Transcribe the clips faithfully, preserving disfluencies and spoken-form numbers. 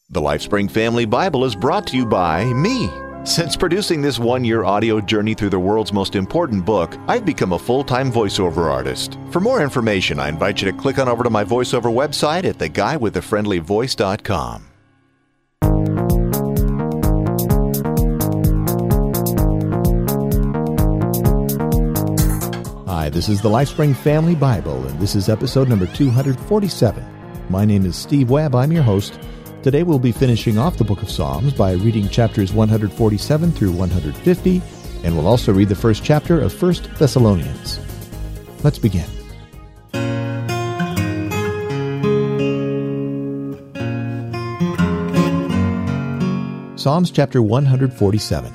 The LifeSpring Family Bible is brought to you by me. Since producing this one-year audio journey through the world's most important book, I've become a full-time voiceover artist. For more information, I invite you to click on over to my voiceover website at the guy with the friendly voice dot com. Hi, this is the LifeSpring Family Bible, and this is episode number two hundred forty-seven. My name is Steve Webb. I'm your host. Today we'll be finishing off the book of Psalms by reading chapters one hundred forty-seven through one hundred fifty, and we'll also read the first chapter of First Thessalonians. Let's begin. Psalms chapter one hundred forty-seven.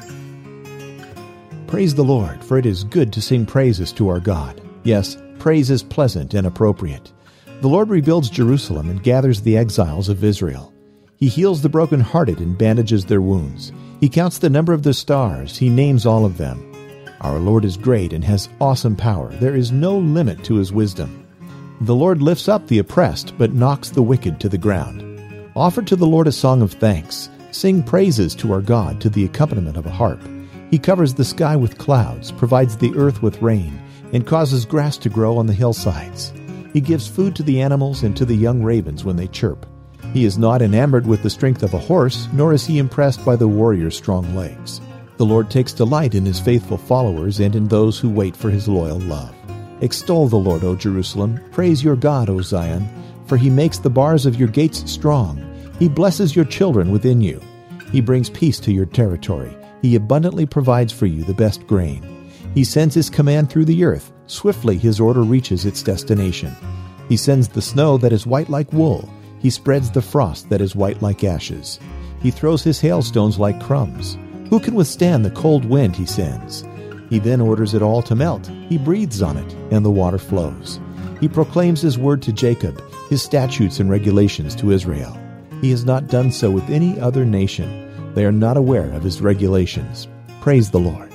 Praise the Lord, for it is good to sing praises to our God. Yes, praise is pleasant and appropriate. The Lord rebuilds Jerusalem and gathers the exiles of Israel. He heals the brokenhearted and bandages their wounds. He counts the number of the stars. He names all of them. Our Lord is great and has awesome power. There is no limit to his wisdom. The Lord lifts up the oppressed, but knocks the wicked to the ground. Offer to the Lord a song of thanks. Sing praises to our God to the accompaniment of a harp. He covers the sky with clouds, provides the earth with rain, and causes grass to grow on the hillsides. He gives food to the animals and to the young ravens when they chirp. He is not enamored with the strength of a horse, nor is he impressed by the warrior's strong legs. The Lord takes delight in his faithful followers and in those who wait for his loyal love. Extol the Lord, O Jerusalem. Praise your God, O Zion, for he makes the bars of your gates strong. He blesses your children within you. He brings peace to your territory. He abundantly provides for you the best grain. He sends his command through the earth. Swiftly his order reaches its destination. He sends the snow that is white like wool. He spreads the frost that is white like ashes. He throws his hailstones like crumbs. Who can withstand the cold wind he sends? He then orders it all to melt. He breathes on it, and the water flows. He proclaims his word to Jacob, his statutes and regulations to Israel. He has not done so with any other nation. They are not aware of his regulations. Praise the Lord.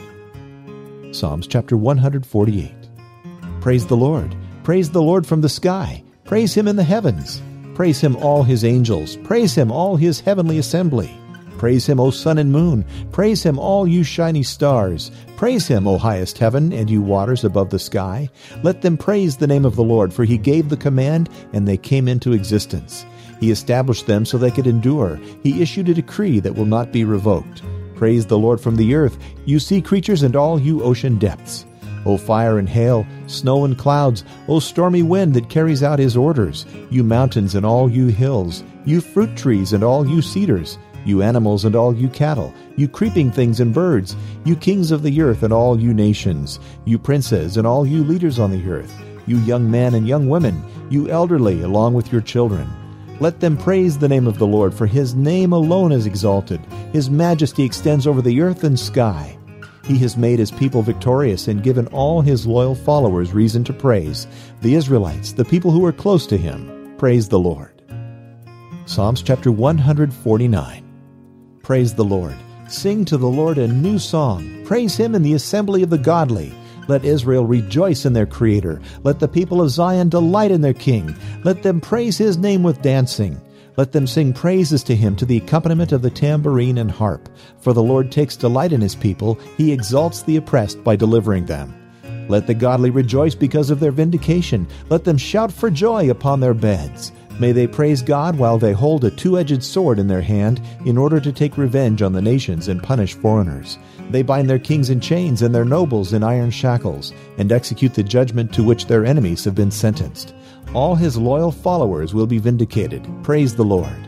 Psalms chapter one hundred forty-eight. Praise the Lord. Praise the Lord from the sky. Praise him in the heavens. Praise him, all his angels. Praise him, all his heavenly assembly. Praise him, O sun and moon. Praise him, all you shiny stars. Praise him, O highest heaven, and you waters above the sky. Let them praise the name of the Lord, for he gave the command, and they came into existence. He established them so they could endure. He issued a decree that will not be revoked. Praise the Lord from the earth, you sea creatures and all you ocean depths. O fire and hail, snow and clouds, O stormy wind that carries out his orders, you mountains and all you hills, you fruit trees and all you cedars, you animals and all you cattle, you creeping things and birds, you kings of the earth and all you nations, you princes and all you leaders on the earth, you young men and young women, you elderly along with your children. Let them praise the name of the Lord, for his name alone is exalted. His majesty extends over the earth and sky. He has made his people victorious and given all his loyal followers reason to praise. The Israelites, the people who are close to him, praise the Lord. Psalms chapter one hundred forty-nine. Praise the Lord. Sing to the Lord a new song. Praise him in the assembly of the godly. Let Israel rejoice in their Creator. Let the people of Zion delight in their King. Let them praise his name with dancing. Let them sing praises to him to the accompaniment of the tambourine and harp. For the Lord takes delight in his people. He exalts the oppressed by delivering them. Let the godly rejoice because of their vindication. Let them shout for joy upon their beds. May they praise God while they hold a two-edged sword in their hand in order to take revenge on the nations and punish foreigners. They bind their kings in chains and their nobles in iron shackles and execute the judgment to which their enemies have been sentenced. All his loyal followers will be vindicated. Praise the Lord.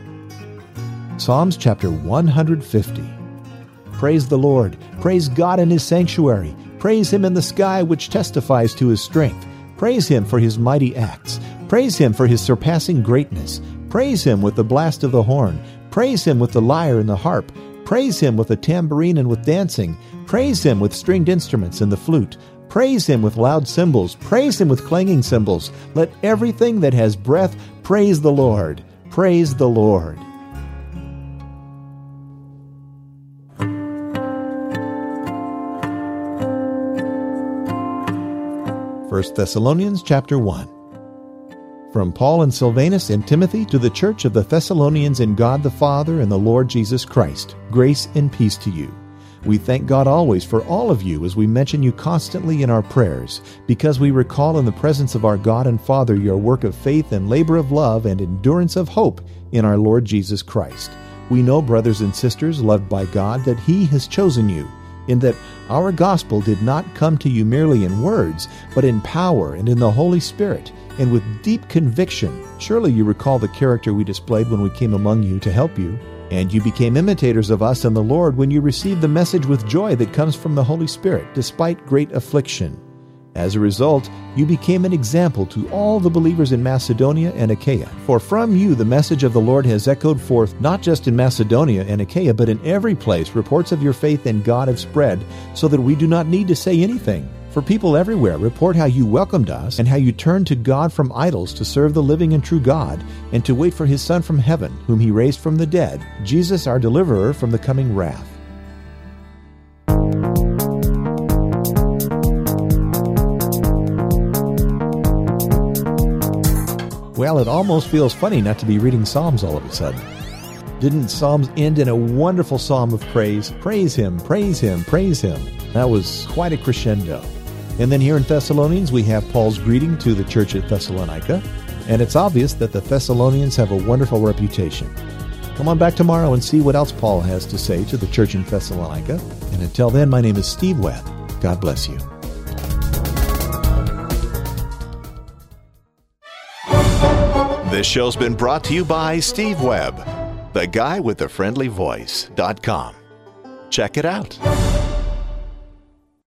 Psalms chapter one hundred fifty. Praise the Lord. Praise God in his sanctuary. Praise him in the sky, which testifies to his strength. Praise him for his mighty acts. Praise him for his surpassing greatness. Praise him with the blast of the horn. Praise him with the lyre and the harp. Praise him with the tambourine and with dancing. Praise him with stringed instruments and the flute. Praise him with loud cymbals. Praise him with clanging cymbals. Let everything that has breath praise the Lord. Praise the Lord. First Thessalonians chapter one. From Paul and Silvanus and Timothy to the church of the Thessalonians in God the Father and the Lord Jesus Christ, grace and peace to you. We thank God always for all of you as we mention you constantly in our prayers, because we recall in the presence of our God and Father your work of faith and labor of love and endurance of hope in our Lord Jesus Christ. We know, brothers and sisters, loved by God, that He has chosen you, in that our gospel did not come to you merely in words, but in power and in the Holy Spirit, and with deep conviction. Surely you recall the character we displayed when we came among you to help you, and you became imitators of us and the Lord when you received the message with joy that comes from the Holy Spirit, despite great affliction. As a result, you became an example to all the believers in Macedonia and Achaia. For from you the message of the Lord has echoed forth, not just in Macedonia and Achaia, but in every place reports of your faith in God have spread, so that we do not need to say anything. For people everywhere report how you welcomed us and how you turned to God from idols to serve the living and true God, and to wait for His Son from heaven, whom He raised from the dead, Jesus our deliverer from the coming wrath. Well, it almost feels funny not to be reading Psalms all of a sudden. Didn't Psalms end in a wonderful psalm of praise? Praise Him, praise Him, praise Him. That was quite a crescendo. And then here in Thessalonians, we have Paul's greeting to the church at Thessalonica, and it's obvious that the Thessalonians have a wonderful reputation. Come on back tomorrow and see what else Paul has to say to the church in Thessalonica. And until then, my name is Steve Webb. God bless you. This show's been brought to you by Steve Webb, the guy with the friendly voice dot com. Check it out.